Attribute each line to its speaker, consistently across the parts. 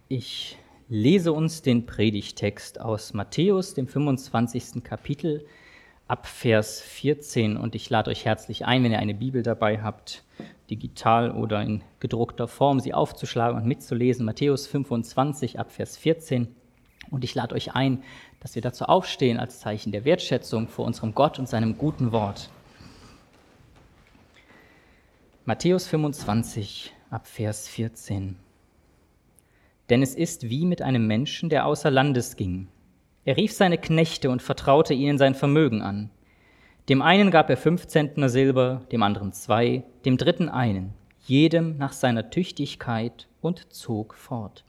Speaker 1: Ich lese uns den Predigtext aus Matthäus, dem 25. Kapitel, ab Vers 14. Und ich lade euch herzlich ein, wenn ihr eine Bibel dabei habt, digital oder in gedruckter Form, sie aufzuschlagen und mitzulesen. Matthäus 25, ab Vers 14. Und ich lade euch ein, dass wir dazu aufstehen als Zeichen der Wertschätzung vor unserem Gott und seinem guten Wort. Matthäus 25, ab Vers 14. Denn es ist wie mit einem Menschen, der außer Landes ging. Er rief seine Knechte und vertraute ihnen sein Vermögen an. Dem einen gab er 5 Zentner Silber, dem anderen 2, dem dritten einen, jedem nach seiner Tüchtigkeit, und zog fort.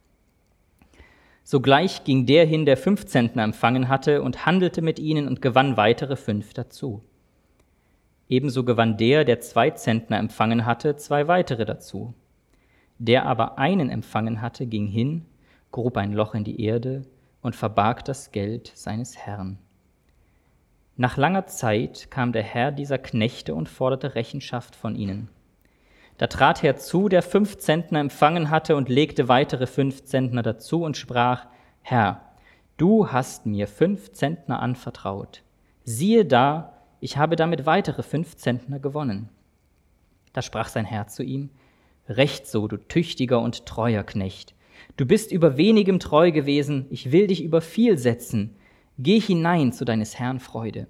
Speaker 1: Sogleich ging der hin, der 5 Zentner empfangen hatte, und handelte mit ihnen und gewann weitere 5 dazu. Ebenso gewann der 2 Zentner empfangen hatte, 2 weitere dazu. Der aber einen empfangen hatte, ging hin, grub ein Loch in die Erde und verbarg das Geld seines Herrn. Nach langer Zeit kam der Herr dieser Knechte und forderte Rechenschaft von ihnen. Da trat herzu, der 5 Zentner empfangen hatte, und legte weitere 5 Zentner dazu und sprach: Herr, du hast mir 5 Zentner anvertraut. Siehe da, ich habe damit weitere 5 Zentner gewonnen. Da sprach sein Herr zu ihm: Recht so, du tüchtiger und treuer Knecht. Du bist über wenigem treu gewesen, ich will dich über viel setzen. Geh hinein zu deines Herrn Freude.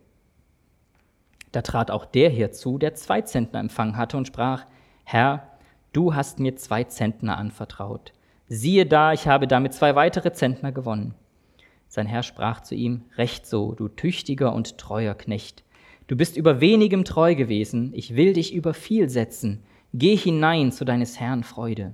Speaker 1: Da trat auch der herzu, der 2 Zentner empfangen hatte, und sprach: Herr, du hast mir 2 Zentner anvertraut. Siehe da, ich habe damit 2 weitere Zentner gewonnen. Sein Herr sprach zu ihm: Recht so, du tüchtiger und treuer Knecht. Du bist über wenigem treu gewesen, ich will dich über viel setzen. Geh hinein zu deines Herrn Freude.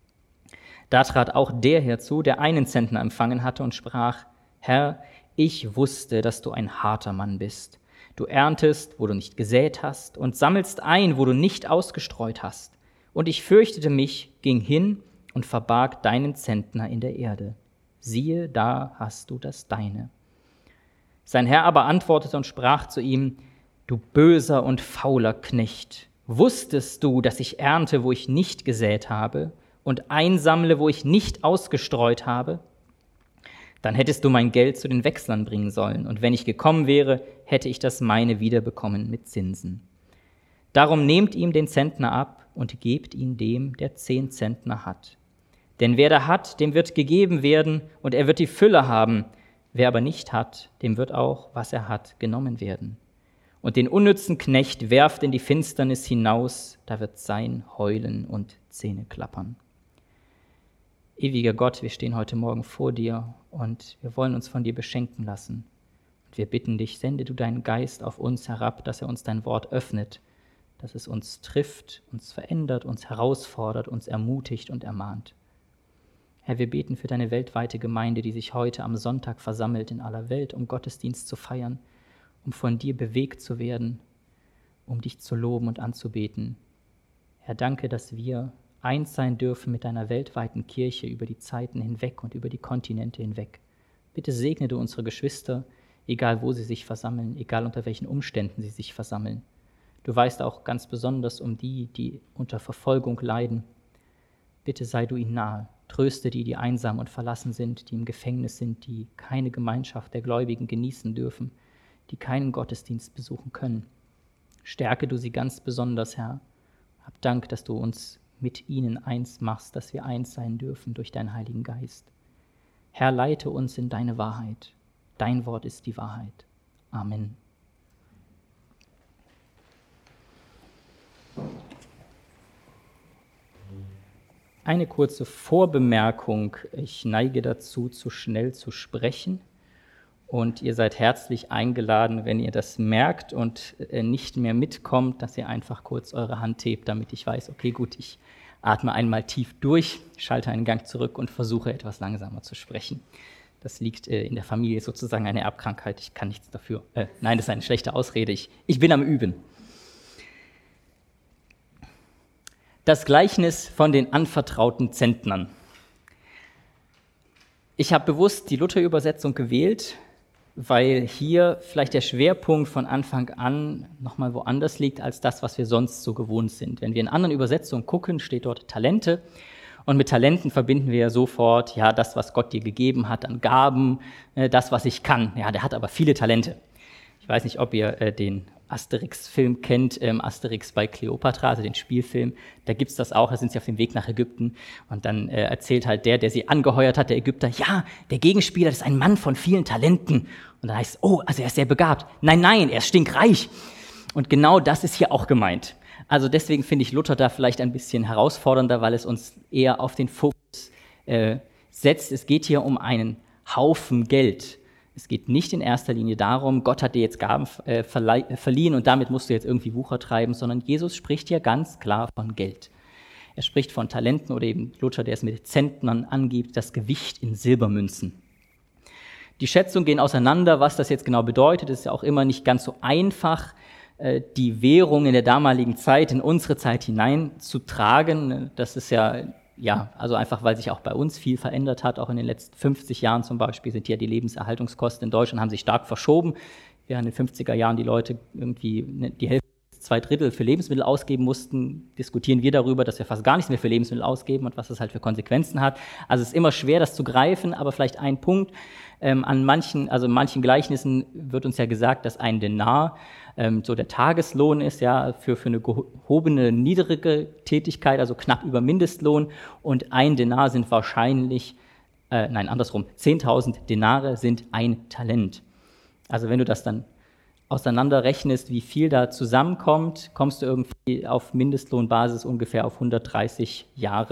Speaker 1: Da trat auch der herzu, der 1 Zentner empfangen hatte, und sprach: Herr, ich wusste, dass du ein harter Mann bist. Du erntest, wo du nicht gesät hast, und sammelst ein, wo du nicht ausgestreut hast. Und ich fürchtete mich, ging hin und verbarg deinen Zentner in der Erde. Siehe, da hast du das deine. Sein Herr aber antwortete und sprach zu ihm: Du böser und fauler Knecht, wusstest du, dass ich ernte, wo ich nicht gesät habe, und einsammle, wo ich nicht ausgestreut habe? Dann hättest du mein Geld zu den Wechslern bringen sollen, und wenn ich gekommen wäre, hätte ich das meine wiederbekommen mit Zinsen. Darum nehmt ihm den Zentner ab und gebt ihn dem, der 10 Zentner hat. Denn wer da hat, dem wird gegeben werden, und er wird die Fülle haben. Wer aber nicht hat, dem wird auch, was er hat, genommen werden. Und den unnützen Knecht werft in die Finsternis hinaus, da wird sein Heulen und Zähneklappern. Ewiger Gott, wir stehen heute Morgen vor dir und wir wollen uns von dir beschenken lassen. Und wir bitten dich, sende du deinen Geist auf uns herab, dass er uns dein Wort öffnet, dass es uns trifft, uns verändert, uns herausfordert, uns ermutigt und ermahnt. Herr, wir beten für deine weltweite Gemeinde, die sich heute am Sonntag versammelt in aller Welt, um Gottesdienst zu feiern, um von dir bewegt zu werden, um dich zu loben und anzubeten. Herr, danke, dass wir eins sein dürfen mit deiner weltweiten Kirche über die Zeiten hinweg und über die Kontinente hinweg. Bitte segne du unsere Geschwister, egal wo sie sich versammeln, egal unter welchen Umständen sie sich versammeln. Du weißt auch ganz besonders um die, die unter Verfolgung leiden. Bitte sei du ihnen nahe. Tröste die, die einsam und verlassen sind, die im Gefängnis sind, die keine Gemeinschaft der Gläubigen genießen dürfen, die keinen Gottesdienst besuchen können. Stärke du sie ganz besonders, Herr. Hab Dank, dass du uns mit ihnen eins machst, dass wir eins sein dürfen durch deinen Heiligen Geist. Herr, leite uns in deine Wahrheit. Dein Wort ist die Wahrheit. Amen. Eine kurze Vorbemerkung. Ich neige dazu, zu schnell zu sprechen. Und ihr seid herzlich eingeladen, wenn ihr das merkt und nicht mehr mitkommt, dass ihr einfach kurz eure Hand hebt, damit ich weiß, okay, gut, ich atme einmal tief durch, schalte einen Gang zurück und versuche etwas langsamer zu sprechen. Das liegt in der Familie sozusagen eine Erbkrankheit, ich kann nichts dafür. Nein, das ist eine schlechte Ausrede, ich bin am Üben. Das Gleichnis von den anvertrauten Zentnern. Ich habe bewusst die Luther-Übersetzung gewählt, weil hier vielleicht der Schwerpunkt von Anfang an nochmal woanders liegt als das, was wir sonst so gewohnt sind. Wenn wir in anderen Übersetzungen gucken, steht dort Talente. Und mit Talenten verbinden wir ja sofort, ja, das, was Gott dir gegeben hat an Gaben, das, was ich kann. Ja, der hat aber viele Talente. Ich weiß nicht, ob ihr den Asterix-Film kennt, Asterix bei Kleopatra, also den Spielfilm. Da gibt's das auch, da sind sie auf dem Weg nach Ägypten. Und dann erzählt halt der sie angeheuert hat, der Ägypter, ja, der Gegenspieler ist ein Mann von vielen Talenten. Und dann heißt es, oh, also er ist sehr begabt. Nein, er ist stinkreich. Und genau das ist hier auch gemeint. Also deswegen finde ich Luther da vielleicht ein bisschen herausfordernder, weil es uns eher auf den Fokus setzt. Es geht hier um einen Haufen Geld. Es geht nicht in erster Linie darum, Gott hat dir jetzt Gaben verliehen und damit musst du jetzt irgendwie Wucher treiben, sondern Jesus spricht hier ganz klar von Geld. Er spricht von Talenten oder eben Luther, der es mit Zentnern angibt, das Gewicht in Silbermünzen. Die Schätzungen gehen auseinander, was das jetzt genau bedeutet. Es ist ja auch immer nicht ganz so einfach, die Währung in der damaligen Zeit in unsere Zeit hineinzutragen. Das ist ja, also einfach, weil sich auch bei uns viel verändert hat. Auch in den letzten 50 Jahren zum Beispiel sind ja die Lebenserhaltungskosten in Deutschland haben sich stark verschoben. Während in den 50er Jahren die Leute irgendwie die Hälfte, 2/3 für Lebensmittel ausgeben mussten, diskutieren wir darüber, dass wir fast gar nichts mehr für Lebensmittel ausgeben und was das halt für Konsequenzen hat. Also es ist immer schwer, das zu greifen, aber vielleicht ein Punkt. In manchen Gleichnissen wird uns ja gesagt, dass ein Denar so der Tageslohn ist, ja, für eine gehobene, niedrige Tätigkeit, also knapp über Mindestlohn. Und ein Denar sind wahrscheinlich, 10.000 Denare sind ein Talent. Also wenn du das dann auseinanderrechnest, wie viel da zusammenkommt, kommst du irgendwie auf Mindestlohnbasis ungefähr auf 130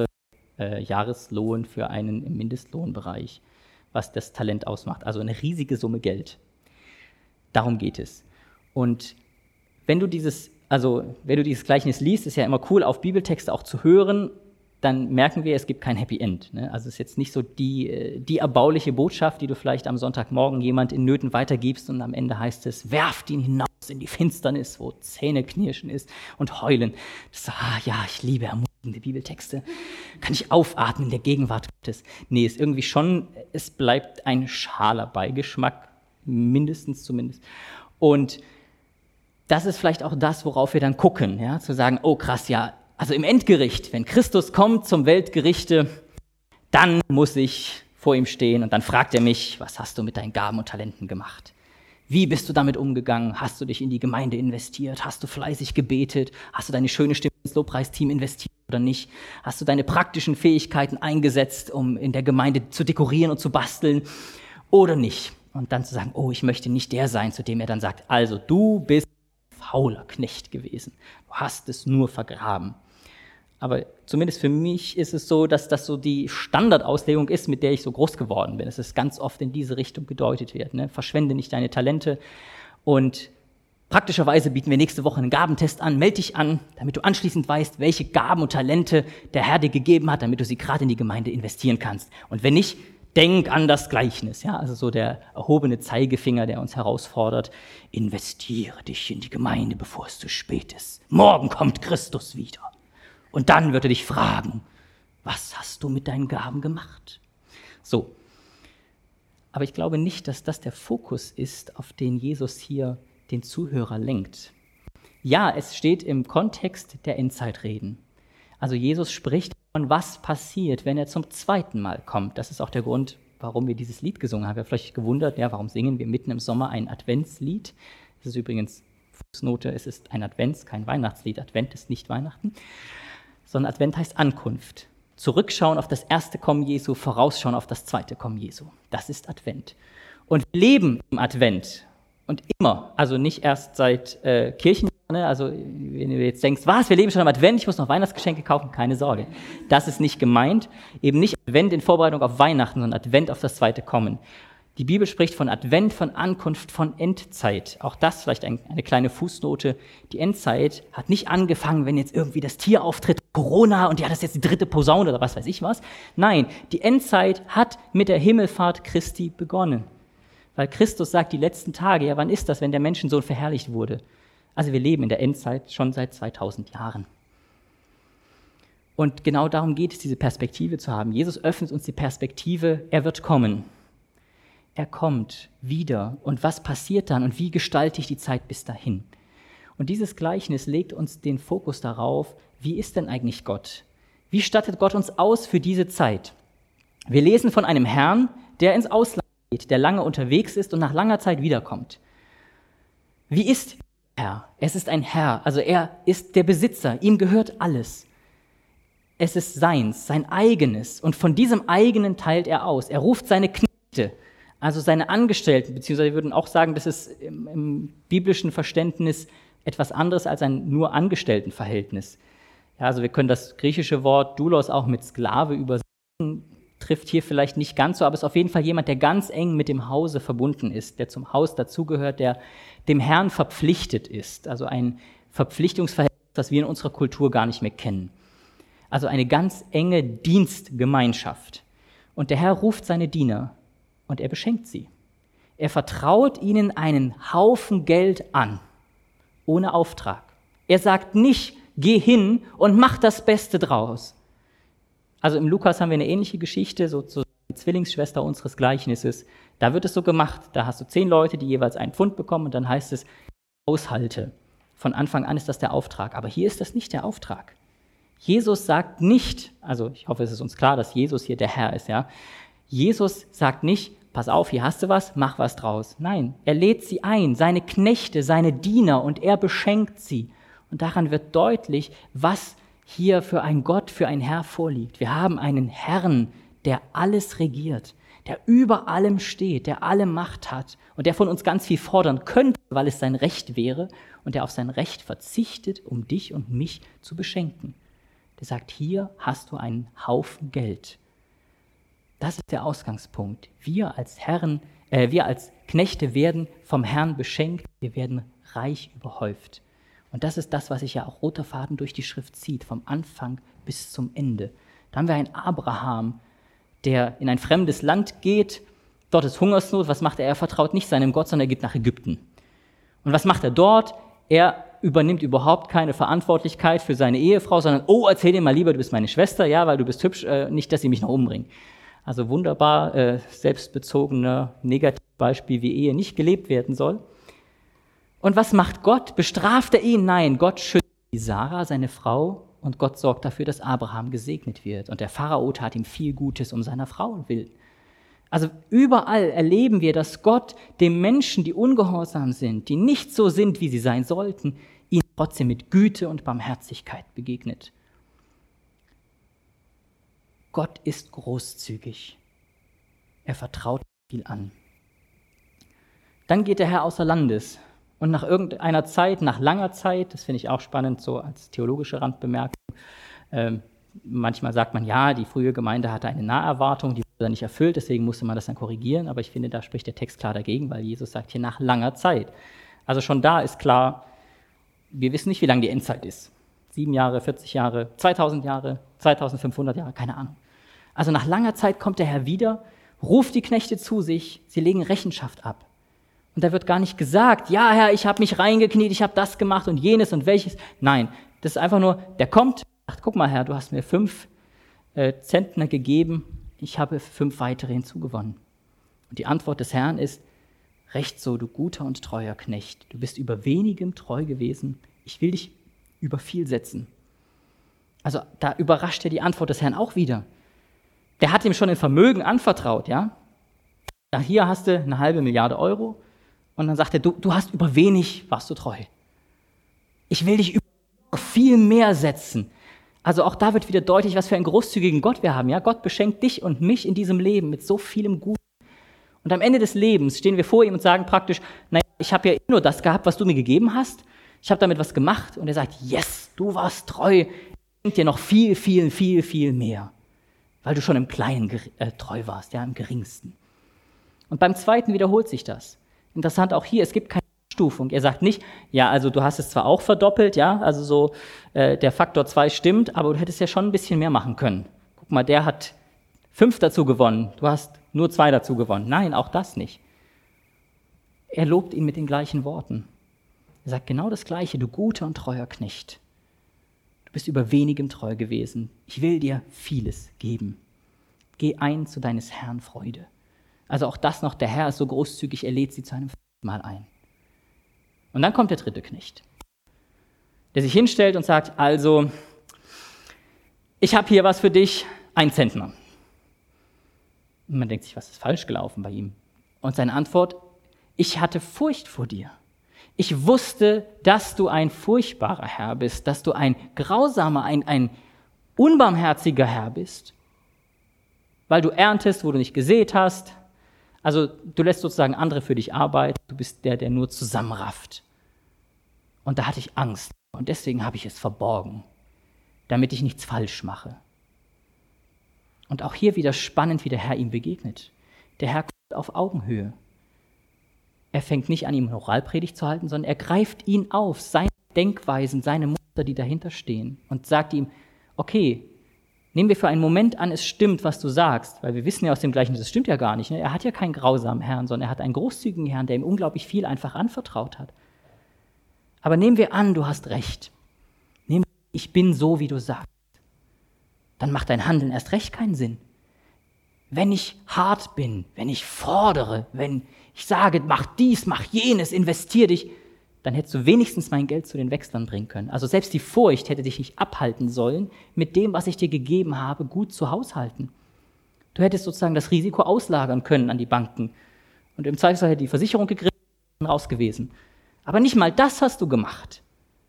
Speaker 1: Jahreslohn für einen im Mindestlohnbereich, was das Talent ausmacht. Also eine riesige Summe Geld. Darum geht es. Und wenn du dieses Gleichnis liest, ist ja immer cool, auf Bibeltexte auch zu hören, dann merken wir, es gibt kein Happy End. Ne? Also es ist jetzt nicht so die erbauliche Botschaft, die du vielleicht am Sonntagmorgen jemand in Nöten weitergibst und am Ende heißt es, werft ihn hinaus in die Finsternis, wo Zähneknirschen ist und Heulen. Das ist, ich liebe ermutigende Bibeltexte. Kann ich aufatmen in der Gegenwart Gottes? Nee, ist irgendwie schon, es bleibt ein schaler Beigeschmack, mindestens zumindest. Und das ist vielleicht auch das, worauf wir dann gucken, ja, zu sagen, oh krass, ja, also im Endgericht, wenn Christus kommt zum Weltgerichte, dann muss ich vor ihm stehen und dann fragt er mich, was hast du mit deinen Gaben und Talenten gemacht? Wie bist du damit umgegangen? Hast du dich in die Gemeinde investiert? Hast du fleißig gebetet? Hast du deine schöne Stimme ins Lobpreisteam investiert oder nicht? Hast du deine praktischen Fähigkeiten eingesetzt, um in der Gemeinde zu dekorieren und zu basteln oder nicht? Und dann zu sagen, oh, ich möchte nicht der sein, zu dem er dann sagt, also du bist fauler Knecht gewesen. Du hast es nur vergraben. Aber zumindest für mich ist es so, dass das so die Standardauslegung ist, mit der ich so groß geworden bin. Es ist ganz oft in diese Richtung gedeutet wird. Ne? Verschwende nicht deine Talente. Und praktischerweise bieten wir nächste Woche einen Gabentest an. Meld dich an, damit du anschließend weißt, welche Gaben und Talente der Herr dir gegeben hat, damit du sie gerade in die Gemeinde investieren kannst. Und wenn nicht, denk an das Gleichnis. Ja? Also so der erhobene Zeigefinger, der uns herausfordert. Investiere dich in die Gemeinde, bevor es zu spät ist. Morgen kommt Christus wieder. Und dann wird er dich fragen, was hast du mit deinen Gaben gemacht? So. Aber ich glaube nicht, dass das der Fokus ist, auf den Jesus hier den Zuhörer lenkt. Ja, es steht im Kontext der Endzeitreden. Also Jesus spricht von, was passiert, wenn er zum zweiten Mal kommt. Das ist auch der Grund, warum wir dieses Lied gesungen haben. Wir haben vielleicht gewundert, ja, warum singen wir mitten im Sommer ein Adventslied? Das ist übrigens Fußnote, es ist ein Advents, kein Weihnachtslied. Advent ist nicht Weihnachten. Sondern Advent heißt Ankunft. Zurückschauen auf das erste Kommen Jesu, vorausschauen auf das zweite Kommen Jesu. Das ist Advent. Und wir leben im Advent. Und immer, also nicht erst seit Kirchenjahren, also wenn du jetzt denkst, was, wir leben schon im Advent, ich muss noch Weihnachtsgeschenke kaufen, keine Sorge. Das ist nicht gemeint. Eben nicht Advent in Vorbereitung auf Weihnachten, sondern Advent auf das zweite Kommen. Die Bibel spricht von Advent, von Ankunft, von Endzeit. Auch das vielleicht eine kleine Fußnote. Die Endzeit hat nicht angefangen, wenn jetzt irgendwie das Tier auftritt, Corona und ja, das ist jetzt die dritte Posaune oder was weiß ich was. Nein, die Endzeit hat mit der Himmelfahrt Christi begonnen. Weil Christus sagt, die letzten Tage, ja, wann ist das, wenn der Menschensohn verherrlicht wurde? Also wir leben in der Endzeit schon seit 2000 Jahren. Und genau darum geht es, diese Perspektive zu haben. Jesus öffnet uns die Perspektive, er wird kommen. Er kommt wieder. Und was passiert dann? Und wie gestalte ich die Zeit bis dahin? Und dieses Gleichnis legt uns den Fokus darauf, wie ist denn eigentlich Gott? Wie stattet Gott uns aus für diese Zeit? Wir lesen von einem Herrn, der ins Ausland geht, der lange unterwegs ist und nach langer Zeit wiederkommt. Wie ist der Herr? Es ist ein Herr, also er ist der Besitzer, ihm gehört alles. Es ist seins, sein eigenes, und von diesem eigenen teilt er aus. Er ruft seine Knechte, also seine Angestellten, beziehungsweise wir würden auch sagen, das ist im biblischen Verständnis etwas anderes als ein nur Angestelltenverhältnis. Ja, also wir können das griechische Wort Doulos auch mit Sklave übersetzen, trifft hier vielleicht nicht ganz so, aber es ist auf jeden Fall jemand, der ganz eng mit dem Hause verbunden ist, der zum Haus dazugehört, der dem Herrn verpflichtet ist. Also ein Verpflichtungsverhältnis, das wir in unserer Kultur gar nicht mehr kennen. Also eine ganz enge Dienstgemeinschaft. Und der Herr ruft seine Diener und er beschenkt sie. Er vertraut ihnen einen Haufen Geld an, ohne Auftrag. Er sagt nicht, geh hin und mach das Beste draus. Also im Lukas haben wir eine ähnliche Geschichte, sozusagen die Zwillingsschwester unseres Gleichnisses. Da wird es so gemacht, da hast du 10 Leute, die jeweils einen Pfund bekommen und dann heißt es, Haushalte. Von Anfang an ist das der Auftrag, aber hier ist das nicht der Auftrag. Jesus sagt nicht, also ich hoffe, es ist uns klar, dass Jesus hier der Herr ist, ja. Jesus sagt nicht, pass auf, hier hast du was, mach was draus. Nein, er lädt sie ein, seine Knechte, seine Diener, und er beschenkt sie. Und daran wird deutlich, was hier für ein Gott, für ein Herr vorliegt. Wir haben einen Herrn, der alles regiert, der über allem steht, der alle Macht hat und der von uns ganz viel fordern könnte, weil es sein Recht wäre, und der auf sein Recht verzichtet, um dich und mich zu beschenken. Der sagt, hier hast du einen Haufen Geld. Das ist der Ausgangspunkt. Wir als Knechte werden vom Herrn beschenkt, wir werden reich überhäuft. Und das ist das, was sich ja auch roter Faden durch die Schrift zieht, vom Anfang bis zum Ende. Da haben wir einen Abraham, der in ein fremdes Land geht, dort ist Hungersnot. Was macht er? Er vertraut nicht seinem Gott, sondern er geht nach Ägypten. Und was macht er dort? Er übernimmt überhaupt keine Verantwortlichkeit für seine Ehefrau, sondern, erzähl dir mal lieber, du bist meine Schwester, ja, weil du bist hübsch, nicht, dass sie mich noch umbringen. Also wunderbar selbstbezogener Negativbeispiel, wie Ehe nicht gelebt werden soll. Und was macht Gott? Bestraft er ihn? Nein, Gott schützt Sarah, seine Frau, und Gott sorgt dafür, dass Abraham gesegnet wird. Und der Pharao tat ihm viel Gutes um seiner Frau willen. Also überall erleben wir, dass Gott den Menschen, die ungehorsam sind, die nicht so sind, wie sie sein sollten, ihnen trotzdem mit Güte und Barmherzigkeit begegnet. Gott ist großzügig. Er vertraut viel an. Dann geht der Herr außer Landes. Und nach irgendeiner Zeit, nach langer Zeit, das finde ich auch spannend, so als theologische Randbemerkung, manchmal sagt man, ja, die frühe Gemeinde hatte eine Naherwartung, die wurde dann nicht erfüllt, deswegen musste man das dann korrigieren, aber ich finde, da spricht der Text klar dagegen, weil Jesus sagt hier nach langer Zeit. Also schon da ist klar, wir wissen nicht, wie lange die Endzeit ist. 7 Jahre, 40 Jahre, 2000 Jahre, 2500 Jahre, keine Ahnung. Also nach langer Zeit kommt der Herr wieder, ruft die Knechte zu sich, sie legen Rechenschaft ab. Und da wird gar nicht gesagt, ja Herr, ich habe mich reingekniet, ich habe das gemacht und jenes und welches. Nein, das ist einfach nur, der kommt, sagt, guck mal Herr, du hast mir 5 Zentner gegeben, ich habe 5 weitere hinzugewonnen. Und die Antwort des Herrn ist, recht so, du guter und treuer Knecht, du bist über wenigem treu gewesen, ich will dich über viel setzen. Also da überrascht er die Antwort des Herrn auch wieder. Der hat ihm schon ein Vermögen anvertraut, ja. Hier hast du 500 Millionen Euro. Und dann sagt er, du hast über wenig, warst du treu. Ich will dich über viel mehr setzen. Also auch da wird wieder deutlich, was für einen großzügigen Gott wir haben. Ja? Gott beschenkt dich und mich in diesem Leben mit so vielem Guten. Und am Ende des Lebens stehen wir vor ihm und sagen praktisch, naja, ich habe ja nur das gehabt, was du mir gegeben hast. Ich habe damit was gemacht. Und er sagt, yes, du warst treu. Ich schenke dir noch viel, viel, viel, viel mehr. Weil du schon im Kleinen treu warst, ja, im Geringsten. Und beim Zweiten wiederholt sich das. Interessant auch hier, es gibt keine Abstufung. Er sagt nicht, ja, also du hast es zwar auch verdoppelt, ja, also so der Faktor 2 stimmt, aber du hättest ja schon ein bisschen mehr machen können. Guck mal, der hat 5 dazu gewonnen, du hast nur 2 dazu gewonnen. Nein, auch das nicht. Er lobt ihn mit den gleichen Worten. Er sagt genau das Gleiche, du guter und treuer Knecht. Du bist über wenigem treu gewesen. Ich will dir vieles geben. Geh ein zu deines Herrn Freude. Also auch das noch, der Herr ist so großzügig, er lädt sie zu einem Mal ein. Und dann kommt der 3. Knecht, der sich hinstellt und sagt, also, ich habe hier was für dich, 1 Zentner. Und man denkt sich, was ist falsch gelaufen bei ihm? Und seine Antwort, ich hatte Furcht vor dir. Ich wusste, dass du ein furchtbarer Herr bist, dass du ein grausamer, ein unbarmherziger Herr bist, weil du erntest, wo du nicht gesät hast. Also du lässt sozusagen andere für dich arbeiten, du bist der nur zusammenrafft. Und da hatte ich Angst und deswegen habe ich es verborgen, damit ich nichts falsch mache. Und auch hier wieder spannend, wie der Herr ihm begegnet. Der Herr kommt auf Augenhöhe. Er fängt nicht an, ihm Moralpredigt zu halten, sondern er greift ihn auf, seine Denkweisen, seine Muster, die dahinter stehen, und sagt ihm, okay, nehmen wir für einen Moment an, es stimmt, was du sagst, weil wir wissen ja aus dem Gleichnis, das stimmt ja gar nicht. Ne? Er hat ja keinen grausamen Herrn, sondern er hat einen großzügigen Herrn, der ihm unglaublich viel einfach anvertraut hat. Aber nehmen wir an, du hast recht. Ich bin so, wie du sagst. Dann macht dein Handeln erst recht keinen Sinn. Wenn ich hart bin, wenn ich fordere, wenn ich sage, mach dies, mach jenes, investier dich, dann hättest du wenigstens mein Geld zu den Wechslern bringen können. Also selbst die Furcht hätte dich nicht abhalten sollen, mit dem, was ich dir gegeben habe, gut zu haushalten. Du hättest sozusagen das Risiko auslagern können an die Banken. Und im Zweifelsfall hätte die Versicherung gegriffen und raus gewesen. Aber nicht mal das hast du gemacht.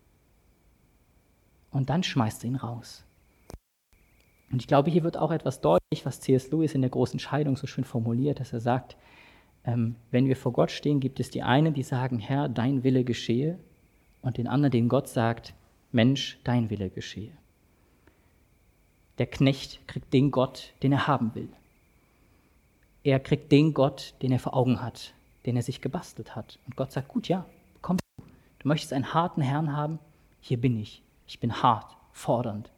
Speaker 1: Und dann schmeißt du ihn raus. Und ich glaube, hier wird auch etwas deutlich, was C.S. Lewis in der großen Scheidung so schön formuliert, dass er sagt, wenn wir vor Gott stehen, gibt es die einen, die sagen, Herr, dein Wille geschehe, und den anderen, denen Gott sagt, Mensch, dein Wille geschehe. Der Knecht kriegt den Gott, den er haben will. Er kriegt den Gott, den er vor Augen hat, den er sich gebastelt hat. Und Gott sagt, gut, ja, komm du. Du möchtest einen harten Herrn haben? Hier bin ich. Ich bin hart, fordernd.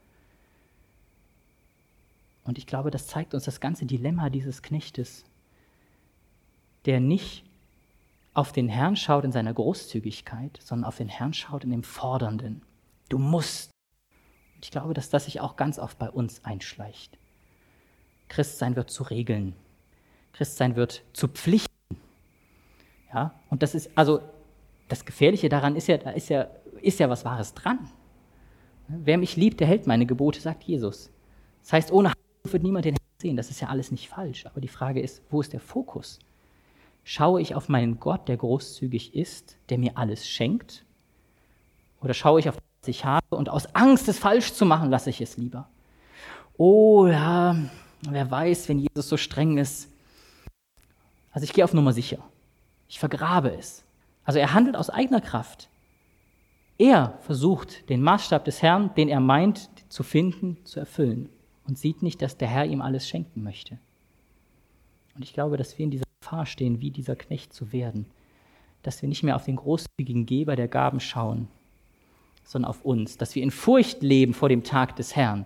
Speaker 1: Und ich glaube, das zeigt uns das ganze Dilemma dieses Knechtes, der nicht auf den Herrn schaut in seiner Großzügigkeit, sondern auf den Herrn schaut in dem Fordernden. Du musst. Und ich glaube, dass das sich auch ganz oft bei uns einschleicht. Christsein wird zu Regeln. Christsein wird zu Pflichten. Ja? Und das ist, also das Gefährliche daran ist ja was Wahres dran. Wer mich liebt, der hält meine Gebote, sagt Jesus. Das heißt, ohne Handlung wird niemand den Herrn sehen. Das ist ja alles nicht falsch. Aber die Frage ist, wo ist der Fokus? Schaue ich auf meinen Gott, der großzügig ist, der mir alles schenkt? Oder schaue ich auf das, was ich habe, und aus Angst, es falsch zu machen, lasse ich es lieber? Oh ja, wer weiß, wenn Jesus so streng ist. Also ich gehe auf Nummer sicher. Ich vergrabe es. Also er handelt aus eigener Kraft. Er versucht, den Maßstab des Herrn, den er meint, zu finden, zu erfüllen, und sieht nicht, dass der Herr ihm alles schenken möchte. Und ich glaube, dass wir in dieser Gefahr stehen, wie dieser Knecht zu werden, dass wir nicht mehr auf den großzügigen Geber der Gaben schauen, sondern auf uns, dass wir in Furcht leben vor dem Tag des Herrn.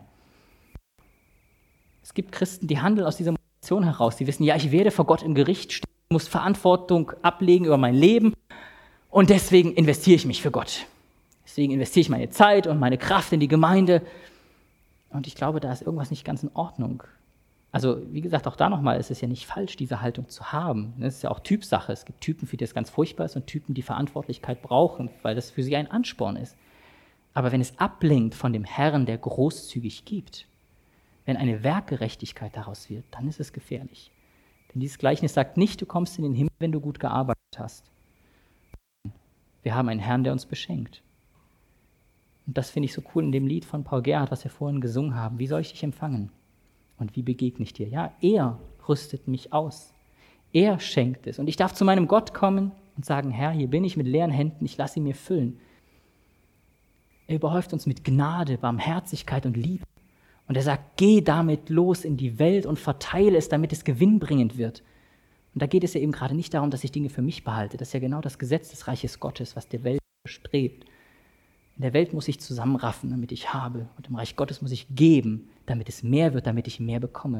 Speaker 1: Es gibt Christen, die handeln aus dieser Motivation heraus, die wissen, ja, ich werde vor Gott im Gericht stehen, muss Verantwortung ablegen über mein Leben, und deswegen investiere ich mich für Gott. Deswegen investiere ich meine Zeit und meine Kraft in die Gemeinde. Und ich glaube, da ist irgendwas nicht ganz in Ordnung. Also, wie gesagt, auch da nochmal, es ist ja nicht falsch, diese Haltung zu haben. Das ist ja auch Typsache. Es gibt Typen, für die das ganz furchtbar ist, und Typen, die Verantwortlichkeit brauchen, weil das für sie ein Ansporn ist. Aber wenn es ablenkt von dem Herrn, der großzügig gibt, wenn eine Werkgerechtigkeit daraus wird, dann ist es gefährlich. Denn dieses Gleichnis sagt nicht, du kommst in den Himmel, wenn du gut gearbeitet hast. Wir haben einen Herrn, der uns beschenkt. Und das finde ich so cool in dem Lied von Paul Gerhardt, was wir vorhin gesungen haben. Wie soll ich dich empfangen? Und wie begegne ich dir? Ja, er rüstet mich aus. Er schenkt es. Und ich darf zu meinem Gott kommen und sagen, Herr, hier bin ich mit leeren Händen, ich lasse ihn mir füllen. Er überhäuft uns mit Gnade, Barmherzigkeit und Liebe. Und er sagt, geh damit los in die Welt und verteile es, damit es gewinnbringend wird. Und da geht es ja eben gerade nicht darum, dass ich Dinge für mich behalte. Das ist ja genau das Gesetz des Reiches Gottes, was der Welt strebt. In der Welt muss ich zusammenraffen, damit ich habe. Und im Reich Gottes muss ich geben, damit es mehr wird, damit ich mehr bekomme.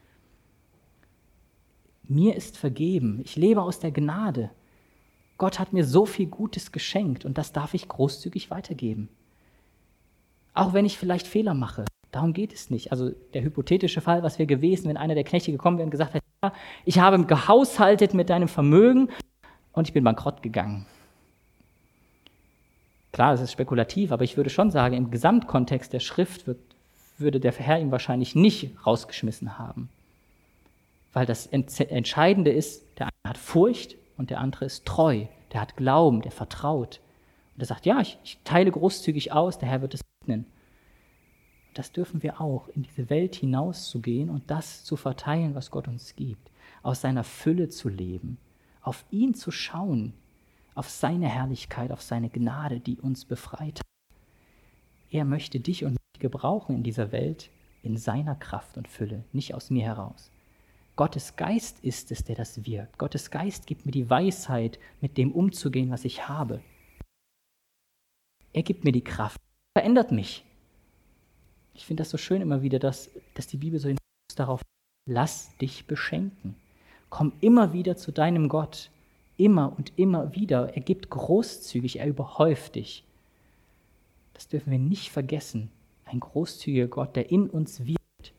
Speaker 1: Mir ist vergeben. Ich lebe aus der Gnade. Gott hat mir so viel Gutes geschenkt, und das darf ich großzügig weitergeben. Auch wenn ich vielleicht Fehler mache. Darum geht es nicht. Also der hypothetische Fall, was wäre gewesen, wenn einer der Knechte gekommen wäre und gesagt hätte, ja, ich habe gehaushaltet mit deinem Vermögen und ich bin bankrott gegangen. Klar, das ist spekulativ, aber ich würde schon sagen, im Gesamtkontext der Schrift würde der Herr ihn wahrscheinlich nicht rausgeschmissen haben. Weil das Entscheidende ist, der eine hat Furcht und der andere ist treu. Der hat Glauben, der vertraut. Und er sagt, ja, ich teile großzügig aus, der Herr wird es segnen. Das dürfen wir auch, in diese Welt hinauszugehen und das zu verteilen, was Gott uns gibt. Aus seiner Fülle zu leben, auf ihn zu schauen, auf seine Herrlichkeit, auf seine Gnade, die uns befreit hat. Er möchte dich und mich gebrauchen in dieser Welt, in seiner Kraft und Fülle, nicht aus mir heraus. Gottes Geist ist es, der das wirkt. Gottes Geist gibt mir die Weisheit, mit dem umzugehen, was ich habe. Er gibt mir die Kraft, verändert mich. Ich finde das so schön immer wieder, dass die Bibel so hinweist darauf, lass dich beschenken. Komm immer wieder zu deinem Gott, immer und immer wieder. Er gibt großzügig, er überhäuft dich. Das dürfen wir nicht vergessen. Ein großzügiger Gott, der in uns wirkt.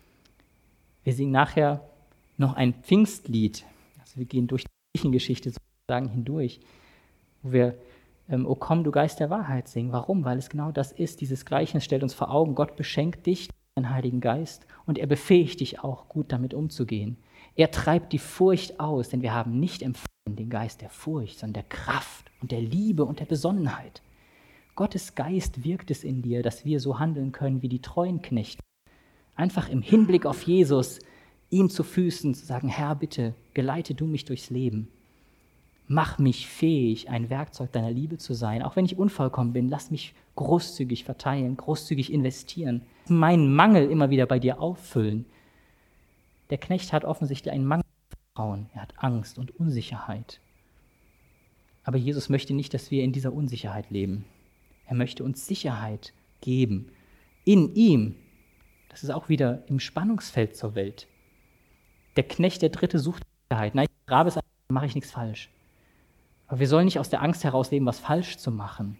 Speaker 1: Wir singen nachher noch ein Pfingstlied. Also wir gehen durch die Kirchengeschichte sozusagen hindurch, wo wir O komm, du Geist der Wahrheit singen. Warum? Weil es genau das ist. Dieses Gleichnis stellt uns vor Augen, Gott beschenkt dich, den Heiligen Geist, und er befähigt dich auch, gut damit umzugehen. Er treibt die Furcht aus, denn wir haben nicht empfangen den Geist der Furcht, sondern der Kraft und der Liebe und der Besonnenheit. Gottes Geist wirkt es in dir, dass wir so handeln können wie die treuen Knechte. Einfach im Hinblick auf Jesus, ihm zu Füßen zu sagen, Herr, bitte, geleite du mich durchs Leben. Mach mich fähig, ein Werkzeug deiner Liebe zu sein. Auch wenn ich unvollkommen bin, lass mich großzügig verteilen, großzügig investieren. Meinen Mangel immer wieder bei dir auffüllen. Der Knecht hat offensichtlich einen Mangel an Vertrauen. Er hat Angst und Unsicherheit. Aber Jesus möchte nicht, dass wir in dieser Unsicherheit leben. Er möchte uns Sicherheit geben. In ihm. Das ist auch wieder im Spannungsfeld zur Welt. Der Knecht, der Dritte, sucht Sicherheit. Nein, ich grabe es an, dann mache ich nichts falsch. Aber wir sollen nicht aus der Angst heraus leben, was falsch zu machen.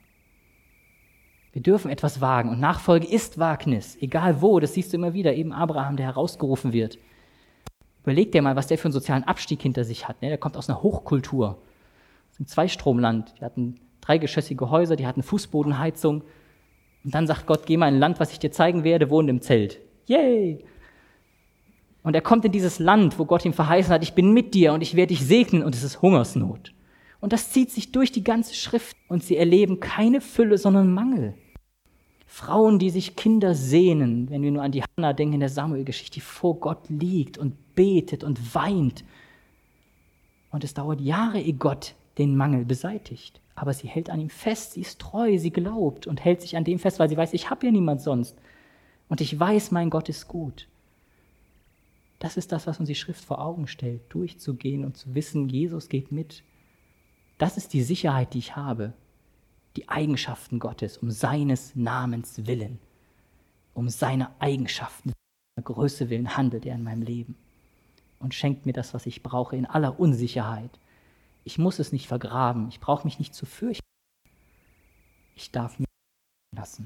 Speaker 1: Wir dürfen etwas wagen. Und Nachfolge ist Wagnis. Egal wo, das siehst du immer wieder. Eben Abraham, der herausgerufen wird. Überleg dir mal, was der für einen sozialen Abstieg hinter sich hat. Der kommt aus einer Hochkultur. Das ist ein Zweistromland. Die hatten 3-geschossige Häuser, die hatten Fußbodenheizung. Und dann sagt Gott, geh mal in ein Land, was ich dir zeigen werde, wohne im Zelt. Yay! Und er kommt in dieses Land, wo Gott ihm verheißen hat, ich bin mit dir und ich werde dich segnen, und es ist Hungersnot. Und das zieht sich durch die ganze Schrift und sie erleben keine Fülle, sondern Mangel. Frauen, die sich Kinder sehnen, wenn wir nur an die Hannah denken in der Samuel-Geschichte, die vor Gott liegt und betet und weint. Und es dauert Jahre, ehe Gott den Mangel beseitigt. Aber sie hält an ihm fest, sie ist treu, sie glaubt und hält sich an dem fest, weil sie weiß, ich habe ja niemand sonst. Und ich weiß, mein Gott ist gut. Das ist das, was uns die Schrift vor Augen stellt, durchzugehen und zu wissen, Jesus geht mit. Das ist die Sicherheit, die ich habe, die Eigenschaften Gottes, um seines Namens willen, um seine Eigenschaften, seine Größe willen handelt er in meinem Leben und schenkt mir das, was ich brauche, in aller Unsicherheit. Ich muss es nicht vergraben, ich brauche mich nicht zu fürchten. Ich darf mich lassen.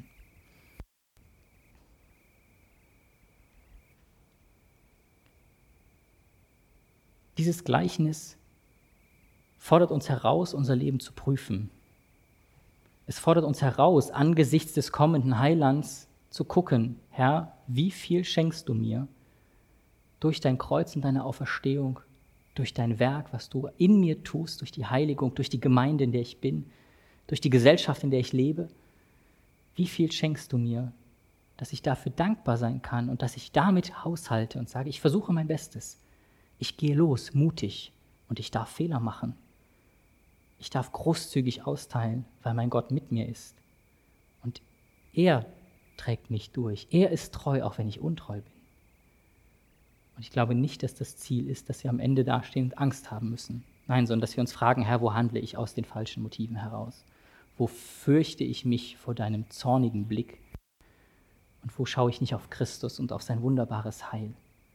Speaker 1: Dieses Gleichnis fordert uns heraus, unser Leben zu prüfen. Es fordert uns heraus, angesichts des kommenden Heilands zu gucken, Herr, wie viel schenkst du mir durch dein Kreuz und deine Auferstehung, durch dein Werk, was du in mir tust, durch die Heiligung, durch die Gemeinde, in der ich bin, durch die Gesellschaft, in der ich lebe. Wie viel schenkst du mir, dass ich dafür dankbar sein kann und dass ich damit haushalte und sage, ich versuche mein Bestes. Ich gehe los, mutig, und ich darf Fehler machen. Ich darf großzügig austeilen, weil mein Gott mit mir ist. Und er trägt mich durch. Er ist treu, auch wenn ich untreu bin. Und ich glaube nicht, dass das Ziel ist, dass wir am Ende dastehen und Angst haben müssen. Nein, sondern dass wir uns fragen, Herr, wo handle ich aus den falschen Motiven heraus? Wo fürchte ich mich vor deinem zornigen Blick? Und wo schaue ich nicht auf Christus und auf sein wunderbares Heil?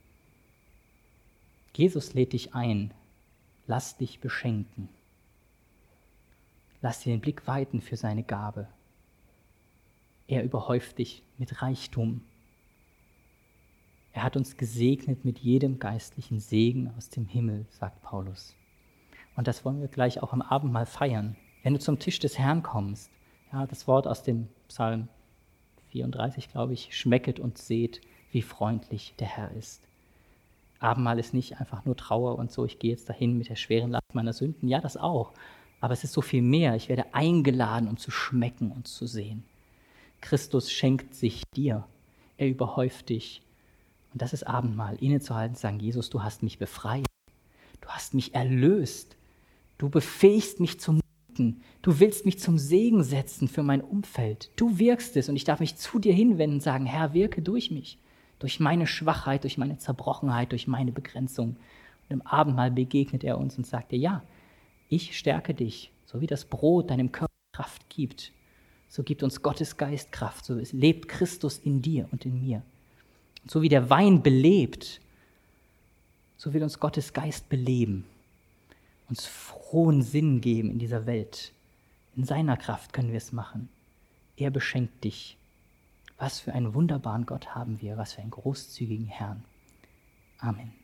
Speaker 1: Jesus lädt dich ein, lass dich beschenken. Lass dir den Blick weiten für seine Gabe. Er überhäuft dich mit Reichtum. Er hat uns gesegnet mit jedem geistlichen Segen aus dem Himmel, sagt Paulus. Und das wollen wir gleich auch am Abendmahl feiern. Wenn du zum Tisch des Herrn kommst, ja, das Wort aus dem Psalm 34, glaube ich, schmecket und seht, wie freundlich der Herr ist. Abendmahl ist nicht einfach nur Trauer und so, ich gehe jetzt dahin mit der schweren Last meiner Sünden. Ja, das auch. Aber es ist so viel mehr. Ich werde eingeladen, um zu schmecken und zu sehen. Christus schenkt sich dir. Er überhäuft dich. Und das ist Abendmahl, innezuhalten, zu sagen, Jesus, du hast mich befreit. Du hast mich erlöst. Du befähigst mich zum Guten. Du willst mich zum Segen setzen für mein Umfeld. Du wirkst es und ich darf mich zu dir hinwenden und sagen, Herr, wirke durch mich. Durch meine Schwachheit, durch meine Zerbrochenheit, durch meine Begrenzung. Und im Abendmahl begegnet er uns und sagt dir, ja, ich stärke dich, so wie das Brot deinem Körper Kraft gibt. So gibt uns Gottes Geist Kraft, so lebt Christus in dir und in mir. Und so wie der Wein belebt, so will uns Gottes Geist beleben, uns frohen Sinn geben in dieser Welt. In seiner Kraft können wir es machen. Er beschenkt dich. Was für einen wunderbaren Gott haben wir, was für einen großzügigen Herrn. Amen.